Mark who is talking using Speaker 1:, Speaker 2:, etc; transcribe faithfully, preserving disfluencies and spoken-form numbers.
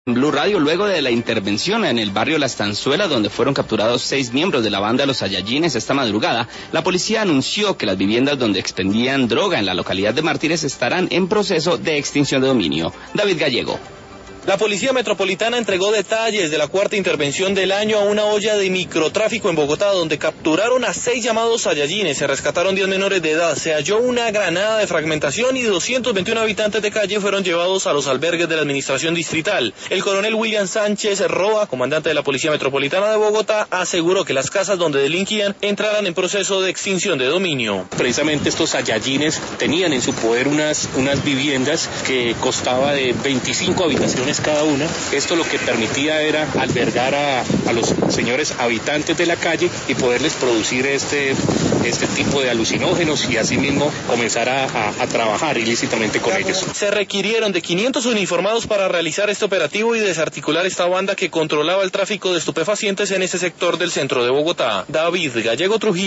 Speaker 1: Blue Radio, luego de la intervención en el barrio La Estanzuela, donde fueron capturados seis miembros de la banda Los Saiyajines esta madrugada, la policía anunció que las viviendas donde expendían droga en la localidad de Mártires estarán en proceso de extinción de dominio. David Gallego.
Speaker 2: La Policía Metropolitana entregó detalles de la cuarta intervención del año a una olla de microtráfico en Bogotá, donde capturaron a seis llamados Saiyajines, se rescataron diez menores de edad, se halló una granada de fragmentación y doscientos veintiuno habitantes de calle fueron llevados a los albergues de la administración distrital. El coronel William Sánchez Roa, comandante de la Policía Metropolitana de Bogotá, aseguró que las casas donde delinquían entrarán en proceso de extinción de dominio.
Speaker 3: Precisamente estos Saiyajines tenían en su poder unas, unas viviendas que constaba de veinticinco habitaciones cada una. Esto lo que permitía era albergar a, a los señores habitantes de la calle y poderles producir este, este tipo de alucinógenos y asimismo comenzar a, a, a trabajar ilícitamente con ellos.
Speaker 2: Se requirieron de quinientos uniformados para realizar este operativo y desarticular esta banda que controlaba el tráfico de estupefacientes en ese sector del centro de Bogotá. David Gallego Trujillo.